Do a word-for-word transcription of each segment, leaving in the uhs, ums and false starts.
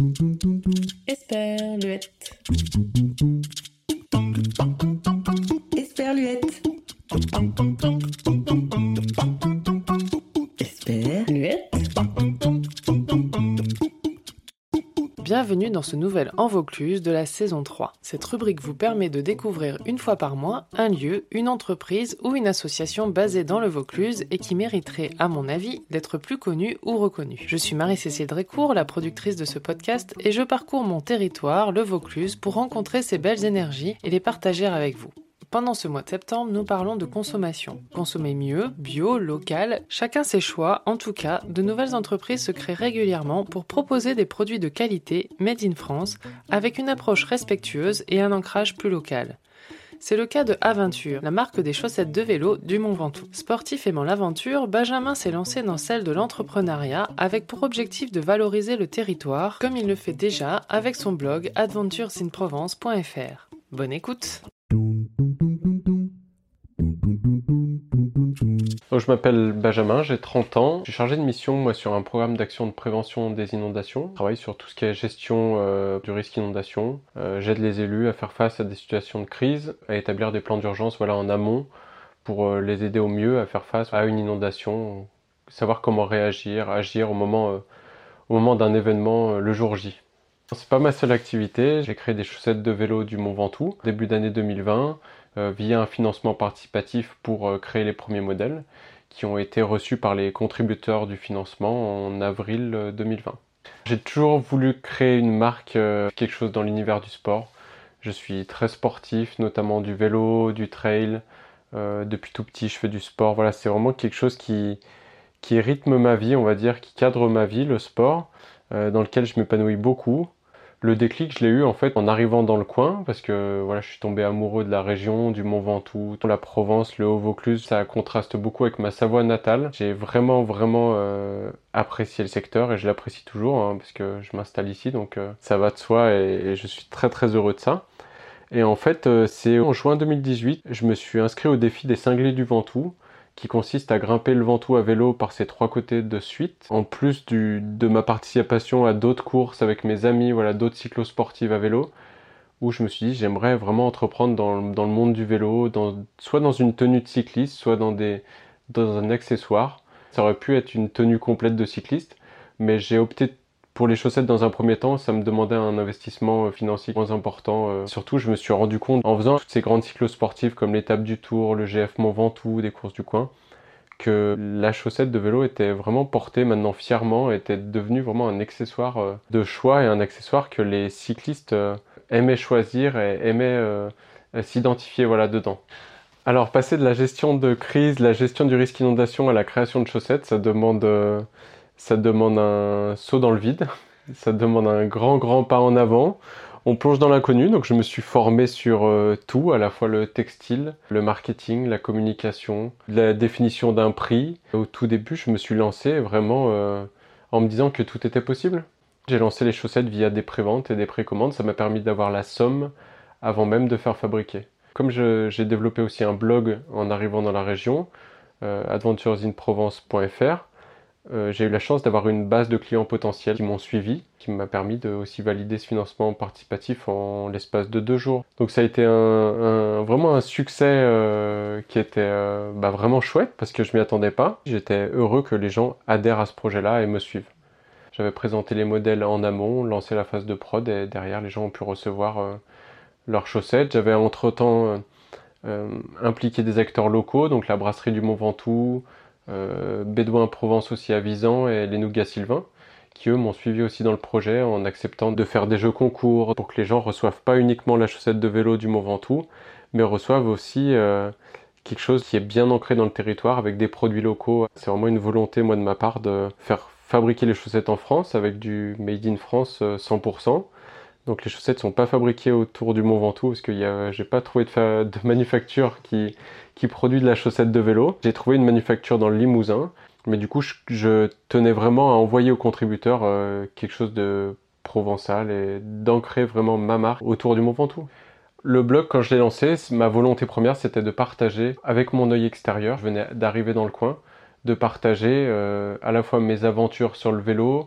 Esperluette. Esperluette. Esperluette. Bienvenue dans ce nouvel En Vaucluse de la saison trois. Cette rubrique vous permet de découvrir une fois par mois un lieu, une entreprise ou une association basée dans le Vaucluse et qui mériterait, à mon avis, d'être plus connue ou reconnue. Je suis Marie-Cécile Drécourt, la productrice de ce podcast, et je parcours mon territoire, le Vaucluse, pour rencontrer ces belles énergies et les partager avec vous. Pendant ce mois de septembre, nous parlons de consommation. Consommer mieux, bio, local, chacun ses choix. En tout cas, de nouvelles entreprises se créent régulièrement pour proposer des produits de qualité, made in France, avec une approche respectueuse et un ancrage plus local. C'est le cas de Aventure, la marque des chaussettes de vélo du Mont Ventoux. Sportif aimant l'aventure, Benjamin s'est lancé dans celle de l'entrepreneuriat avec pour objectif de valoriser le territoire, comme il le fait déjà avec son blog adventures in provence point f r. Bonne écoute! Donc, je m'appelle Benjamin, j'ai trente ans. Je suis chargé de mission moi, sur un programme d'action de prévention des inondations. Je travaille sur tout ce qui est gestion euh, du risque inondation. Euh, j'aide les élus à faire face à des situations de crise, à établir des plans d'urgence voilà, en amont pour euh, les aider au mieux à faire face à une inondation, savoir comment réagir, agir au moment, euh, au moment d'un événement euh, le jour J. C'est pas ma seule activité, j'ai créé des chaussettes de vélo du Mont Ventoux début d'année deux mille vingt euh, via un financement participatif pour euh, créer les premiers modèles qui ont été reçus par les contributeurs du financement en avril deux mille vingt. J'ai toujours voulu créer une marque, euh, quelque chose dans l'univers du sport. Je suis très sportif, notamment du vélo, du trail. Euh, depuis tout petit, je fais du sport. Voilà, c'est vraiment quelque chose qui, qui rythme ma vie, on va dire, qui cadre ma vie, le sport, euh, dans lequel je m'épanouis beaucoup. Le déclic, je l'ai eu en fait en arrivant dans le coin parce que voilà, je suis tombé amoureux de la région, du Mont Ventoux, la Provence, le Haut-Vaucluse. Ça contraste beaucoup avec ma Savoie natale. J'ai vraiment vraiment euh, apprécié le secteur et je l'apprécie toujours hein, parce que je m'installe ici, donc euh, ça va de soi et, et je suis très très heureux de ça. Et en fait, euh, c'est en juin deux mille dix-huit, je me suis inscrit au défi des cinglés du Ventoux, qui consiste à grimper le Ventoux à vélo par ses trois côtés de suite. En plus du, de ma participation à d'autres courses avec mes amis, voilà, d'autres cyclosportives à vélo, où je me suis dit j'aimerais vraiment entreprendre dans, dans le monde du vélo, dans, soit dans une tenue de cycliste, soit dans, des, dans un accessoire. Ça aurait pu être une tenue complète de cycliste, mais j'ai opté pour les chaussettes dans un premier temps, ça me demandait un investissement financier moins important. Euh, surtout, je me suis rendu compte en faisant toutes ces grandes cyclosportives comme l'étape du Tour, le G F Mont Ventoux, des courses du coin, que la chaussette de vélo était vraiment portée maintenant fièrement, était devenue vraiment un accessoire euh, de choix et un accessoire que les cyclistes euh, aimaient choisir et aimaient euh, s'identifier voilà, dedans. Alors, passer de la gestion de crise, la gestion du risque inondation à la création de chaussettes, ça demande... Euh, Ça demande un saut dans le vide, ça demande un grand grand pas en avant. On plonge dans l'inconnu, donc je me suis formé sur euh, tout, à la fois le textile, le marketing, la communication, la définition d'un prix. Au tout début, je me suis lancé vraiment euh, en me disant que tout était possible. J'ai lancé les chaussettes via des préventes et des précommandes, ça m'a permis d'avoir la somme avant même de faire fabriquer. Comme je, j'ai développé aussi un blog en arrivant dans la région, euh, adventures in provence point f r, Euh, j'ai eu la chance d'avoir une base de clients potentiels qui m'ont suivi, qui m'a permis de aussi valider ce financement participatif en l'espace de deux jours. Donc ça a été un, un, vraiment un succès euh, qui était euh, bah, vraiment chouette parce que je m'y attendais pas. J'étais heureux que les gens adhèrent à ce projet-là et me suivent. J'avais présenté les modèles en amont, lancé la phase de prod et derrière les gens ont pu recevoir euh, leurs chaussettes. J'avais entre-temps euh, euh, impliqué des acteurs locaux, donc la brasserie du Mont Ventoux, Euh, Bédouin Provence aussi à Visan et les Nougats Sylvain qui eux m'ont suivi aussi dans le projet en acceptant de faire des jeux concours pour que les gens reçoivent pas uniquement la chaussette de vélo du Mont Ventoux mais reçoivent aussi euh, quelque chose qui est bien ancré dans le territoire avec des produits locaux. C'est vraiment une volonté moi de ma part de faire fabriquer les chaussettes en France avec du made in France cent pour cent. Donc les chaussettes sont pas fabriquées autour du Mont Ventoux parce que y a, j'ai pas trouvé de, fa- de manufacture qui, qui produit de la chaussette de vélo. J'ai trouvé une manufacture dans le Limousin, mais du coup je, je tenais vraiment à envoyer aux contributeurs euh, quelque chose de provençal et d'ancrer vraiment ma marque autour du Mont Ventoux. Le blog, quand je l'ai lancé, ma volonté première c'était de partager avec mon œil extérieur, je venais d'arriver dans le coin, de partager euh, à la fois mes aventures sur le vélo,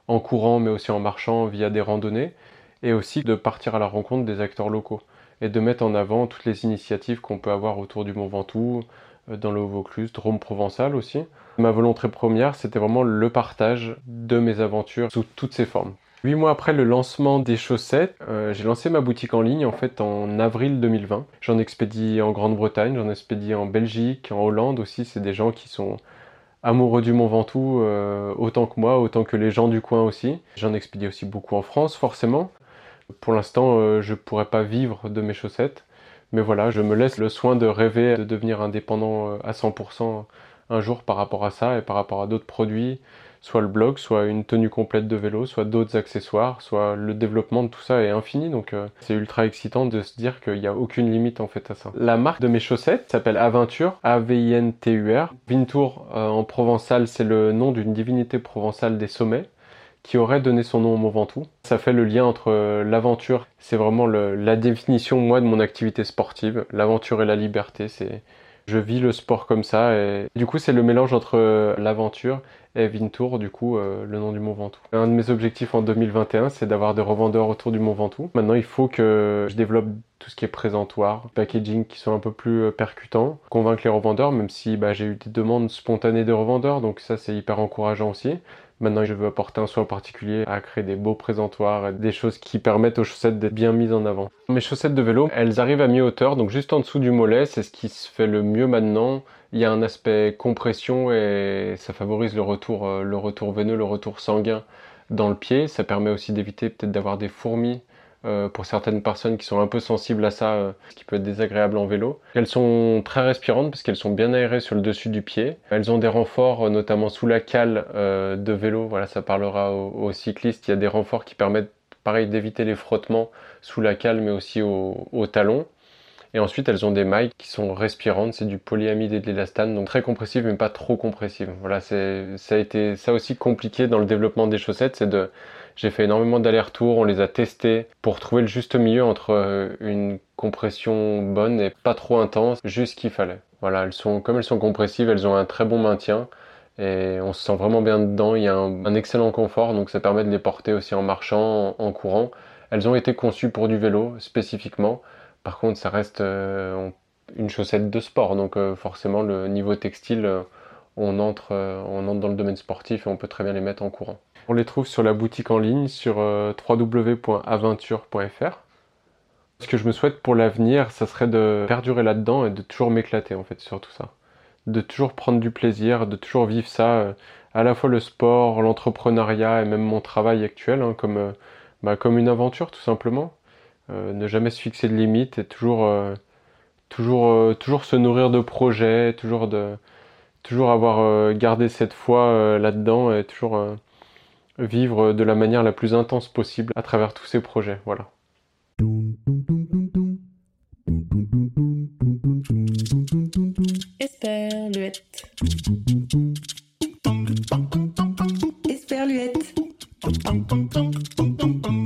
en courant mais aussi en marchant via des randonnées, et aussi de partir à la rencontre des acteurs locaux et de mettre en avant toutes les initiatives qu'on peut avoir autour du Mont Ventoux, dans le Haut-Vaucluse, Drôme provençal aussi. Ma volonté première, c'était vraiment le partage de mes aventures sous toutes ses formes. Huit mois après le lancement des chaussettes, euh, j'ai lancé ma boutique en ligne en fait en avril deux mille vingt. J'en expédie en Grande-Bretagne, j'en expédie en Belgique, en Hollande aussi. C'est des gens qui sont amoureux du Mont Ventoux euh, autant que moi, autant que les gens du coin aussi. J'en expédie aussi beaucoup en France, forcément. Pour l'instant, euh, je pourrais pas vivre de mes chaussettes. Mais voilà, je me laisse le soin de rêver de devenir indépendant à cent pour cent un jour par rapport à ça et par rapport à d'autres produits, soit le blog, soit une tenue complète de vélo, soit d'autres accessoires, soit le développement de tout ça est infini. Donc euh, c'est ultra excitant de se dire qu'il n'y a aucune limite en fait à ça. La marque de mes chaussettes s'appelle Aventure, A V I N T U R. Vintour euh, en provençal, c'est le nom d'une divinité provençale des sommets qui aurait donné son nom au Mont Ventoux. Ça fait le lien entre euh, l'aventure, c'est vraiment le, la définition, moi, de mon activité sportive. L'aventure et la liberté, c'est... Je vis le sport comme ça, et du coup, c'est le mélange entre euh, l'aventure et Vintour, du coup, euh, le nom du Mont Ventoux. Un de mes objectifs en deux mille vingt et un, c'est d'avoir des revendeurs autour du Mont Ventoux. Maintenant, il faut que je développe tout ce qui est présentoir, packaging qui sont un peu plus euh, percutants, convaincre les revendeurs, même si bah, j'ai eu des demandes spontanées de revendeurs, donc ça, c'est hyper encourageant aussi. Maintenant, je veux apporter un soin particulier à créer des beaux présentoirs, des choses qui permettent aux chaussettes d'être bien mises en avant. Mes chaussettes de vélo, elles arrivent à mi-hauteur, donc juste en dessous du mollet, c'est ce qui se fait le mieux maintenant. Il y a un aspect compression et ça favorise le retour, le retour veineux, le retour sanguin dans le pied. Ça permet aussi d'éviter peut-être d'avoir des fourmis euh, pour certaines personnes qui sont un peu sensibles à ça, euh, ce qui peut être désagréable en vélo. Elles sont très respirantes parce qu'elles sont bien aérées sur le dessus du pied. Elles ont des renforts, euh, notamment sous la cale euh, de vélo. Voilà, ça parlera aux, aux cyclistes. Il y a des renforts qui permettent, pareil, d'éviter les frottements sous la cale, mais aussi au, au talon. Et ensuite, elles ont des mailles qui sont respirantes, c'est du polyamide et de l'élastane, donc très compressive mais pas trop compressive. Voilà, c'est, ça a été ça aussi compliqué dans le développement des chaussettes, c'est de, j'ai fait énormément d'allers-retours, on les a testés pour trouver le juste milieu entre une compression bonne et pas trop intense, juste ce qu'il fallait. Voilà, elles sont, comme elles sont compressives, elles ont un très bon maintien et on se sent vraiment bien dedans, il y a un, un excellent confort, donc ça permet de les porter aussi en marchant, en, en courant. Elles ont été conçues pour du vélo spécifiquement. Par contre, ça reste euh, une chaussette de sport, donc euh, forcément le niveau textile, euh, on, entre, euh, on entre dans le domaine sportif et on peut très bien les mettre en courant. On les trouve sur la boutique en ligne sur euh, w w w point aventure point f r. Ce que je me souhaite pour l'avenir, ça serait de perdurer là-dedans et de toujours m'éclater en fait sur tout ça. De toujours prendre du plaisir, de toujours vivre ça, euh, à la fois le sport, l'entrepreneuriat et même mon travail actuel, hein, comme, euh, bah, comme une aventure tout simplement. Euh, ne jamais se fixer de limites et toujours, euh, toujours, euh, toujours se nourrir de projets, toujours, de, toujours avoir euh, gardé cette foi euh, là-dedans et toujours euh, vivre de la manière la plus intense possible à travers tous ces projets. Voilà. Esperluette. Esperluette.